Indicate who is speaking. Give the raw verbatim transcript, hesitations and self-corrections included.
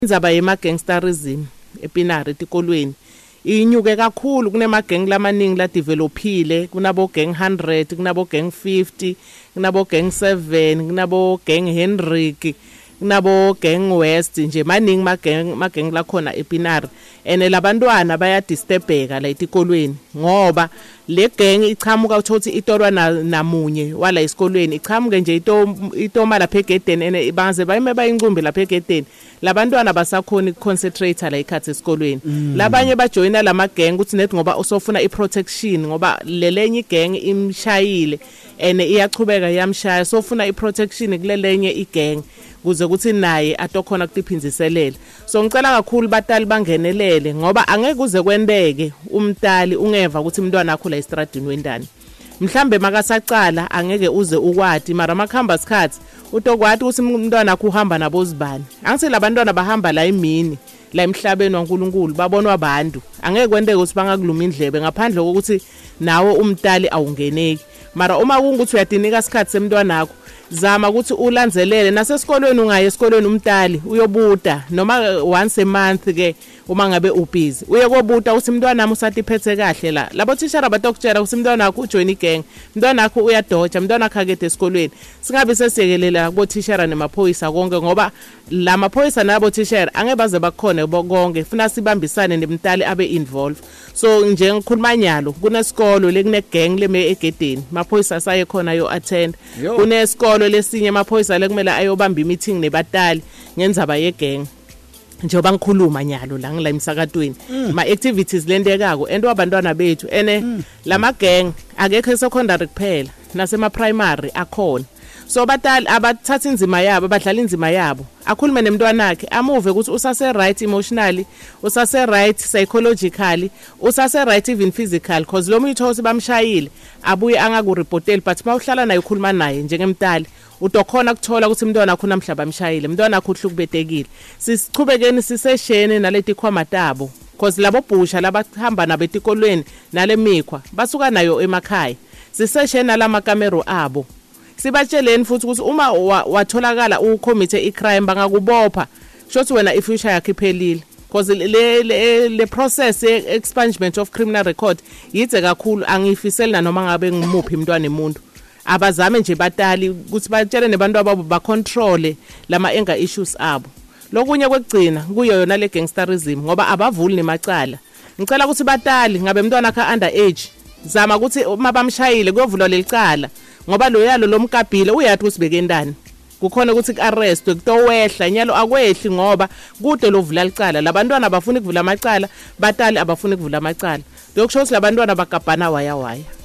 Speaker 1: Indzaba yema gangsterism ePinari etikolweni inyuke kakhulu kunema gang lamaningi la developile kunabo gang one hundred kunabo gang fifty kunabo gang seven kunabo gang Hendrik kunabo gang West nje maningi ma gang ma gang la khona ePinari ene labantwana baya disturbeka la etikolweni ngoba le gang ichamuka uthothi itorwa namunye wala esikolweni ichamuke nje itoma lapha egedeni ene banze bayime bayincumbi lapha egedeni labantwana basakhona ukuconcentrate la ikhathi esikolweni labanye bajoina lama gang ukuthi net ngoba usofuna iprotection ngoba lelenye igang imshayile ene iyachubeka yamshaya sofuna iprotection kulelenye igang kuze ukuthi naye atokhona ukutiphinziselela so ngicela kakhulu batali bangenelele ngoba angeke kuze kwendeke umtali ungeva ukuthi umntwana wakho la estradini wendani mhlambe makasacala angeke uze ukwati mara makhamba isikhathi utokwati ukuthi umntwana wakho uhamba nabozibani angise labantwana bahamba la imini la emhlabeni waNkulunkulu babonwa abantu angeke kwendeke ukuthi bangakuluma indlebe ngaphandle kokuthi nawe umtali awungeneki mara uma kungukuthi uyadinika isikhathi semntwana wakho zama ukuthi ulandzelele nasesikolweni ungaye esikolweni umtali uyobuta noma once a month ke uma ngabe ubusy uye kobuta ukuthi umntwana nami usatiphethe kahle la labo tishara batokutshela ukuthi umntwana wakho ujoin igang umntwana wakho uyadoja umntwana wakho akede esikolweni singabe sesiyekelela kubo tishara nemaphoyisa konke ngoba la maphoyisa nabo tishara angeke baze bakhona konke funa sibambisane nemntali abe involved so nje ngikhuluma nyalo kunesikolo lekune gang leme egedeni maphoyisa saye khona yo attend kunesikolo lesinye amaphoyisa lekumele ayobamba meeting nebatali ngenzaba yegang njengoba ngikhuluma nyalo la ngila emsakatweni ma activities lendekako ento abantwana bethu ene lama gang akekho secondary kuphela nasema primary akhona so batali abathatha inzima yabo abadlala inzima yabo akhulume nemntwana wakhe amuve ukuthi usase right emotionally usase right psychologically usase right even physical cause lo muntu uthi bamshayile abuye angakureporteli but mawuhlala naye ukhuluma naye njengemntali utokhona kuthola ukuthi umntwana wakho namhlanje bamshayile umntwana wakho uhlukubetekile sisichubekeni siseshene naleti khwama tabo cause labo bhusha labahamba nabo etikolweni nalemikwa basuka nayo emakhaya siseshene lamakamero abo sibatsheleni futhi ukuthi uma watholakala ucommit icrime bangakubopha shothi wena ifuture yakhe iphelile because le le process expungement of criminal record yize kakhulu angifiseli noma ngabe ngimuphi umntwana emuntu abazame nje batali ukuthi batshele nebantu ababo ba control lama anger issues abo lokunye kwegcina kuyo yona le gangsterism ngoba abavuli nemacala ngicela ukuthi batali ngabe umntwana akha under age zama ukuthi uma bamshayile kuyovulwa lelicala ngoba lo yalo lomkabhile uyathi usibeke ndani kukhona ukuthi ku-arrest kutowehla nyalo akwehli ngoba kude lovula licala labantwana abafuni ukuvula amacala batali abafuni ukuvula amacala lokusho ukuthi labantwana bagabhana waya waya